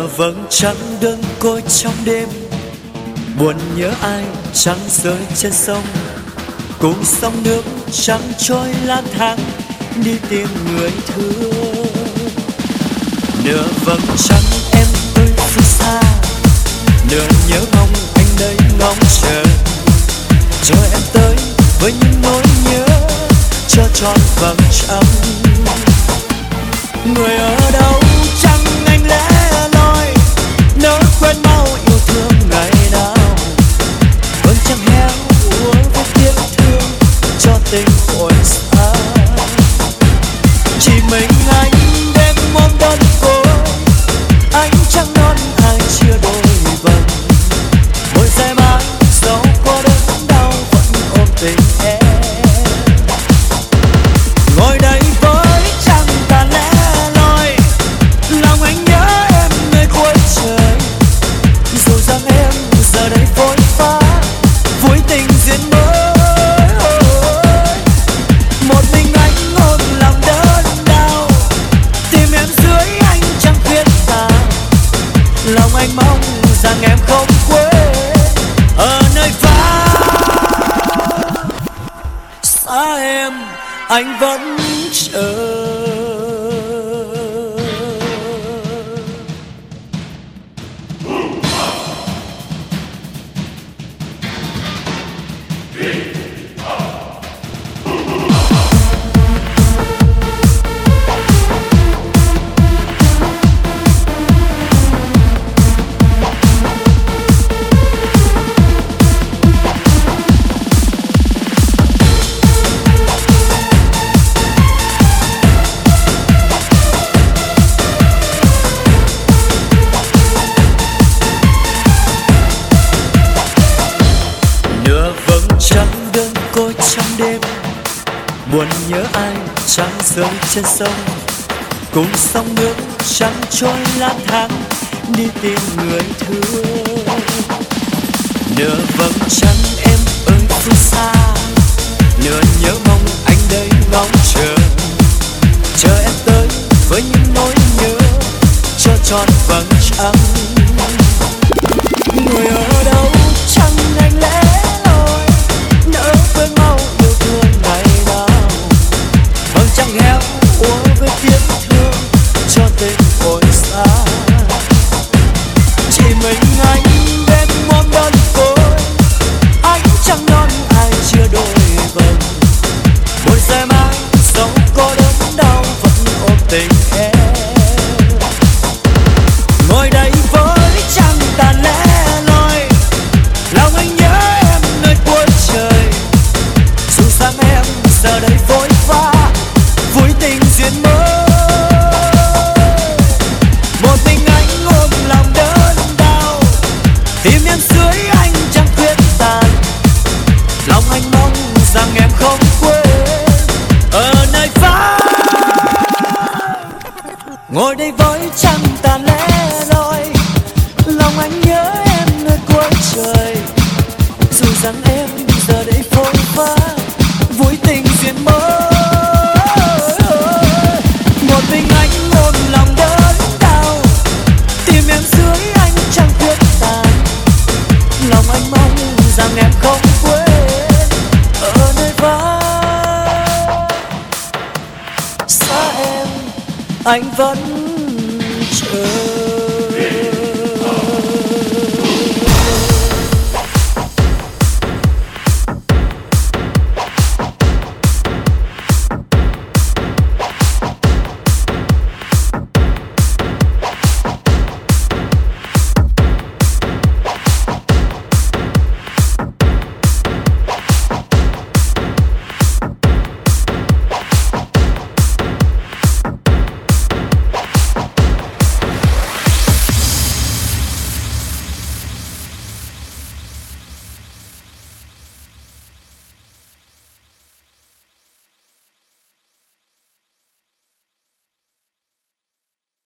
nửa vầng trăng đơn côi trong đêm, buồn nhớ ai trắng rơi trên sông, cùng sông nước trắng trôi lang thang đi tìm người thương. Nửa vầng trăng em ơi phương xa, nửa nhớ mong anh đây ngóng chờ, cho em tới với những nỗi nhớ cho tròn vầng trăng. Người ở đâu chẳng anh lẻ loi, nỡ quên mau yêu thương ngày nào. Vầng trăng héo úa với tiếc thương cho tình khổ xa. Chỉ mình anh đêm ôm đơn côi, anh trăng non ai chia đôi vầng. Môi dài mãi dẫu có đớn đau vẫn ôm tình em. Ngồi đây với trăng tàn lẻ loi, lòng anh nhớ em nơi cuối trời. Dù rằng em giờ đây phôi pha vui tình duyên mới. Một mình anh ôm lòng đớn đau, tìm em dưới ánh trăng khuyết tà. Lòng anh mong rằng em không quên ở nơi xa xa em, anh vẫn chờ. Trăng đơn côi trong đêm, buồn nhớ ai trắng rơi trên sông, cùng sông nước trắng trôi lang thang đi tìm người thương. Nửa vầng trăng em ơi phương xa, nửa nhớ mong anh đây ngóng chờ em tới với những nỗi nhớ cho tròn vầng trăng. Người ở đâu chẳng anh lẽ loi, nỡ quên mau yêu thương ngày nào. Vầng trăng héo úa với tiếc thương cho tình vội xa. Chỉ mình anh đêm ôm đơn côi, ánh trăng non ai chia đôi vầng. Môi dài mãi dẫu có đớn đau vẫn ôm tình em. Ngồi đây với trăng tàn lẻ loi, lòng anh nhớ em nơi cuối trời. Dù rằng em giờ đây vội vã vui tình duyên mới. Một mình anh ôm lòng đớn đau, tìm em dưới ánh trăng khuyết tàn. Lòng anh mong rằng em không quên ở nơi vắng. Ngồi đây với trăng tàn lẻ loi, lòng anh nhớ em nơi cuối trời. Dù rằng em giờ đây phôi pha vui tình duyên mới. Một mình anh ôm lòng đớn đau, tìm em dưới ánh trăng khuyết tàn. Lòng anh mong rằng em không quên ở nơi vắng xa em, anh vẫn chờ.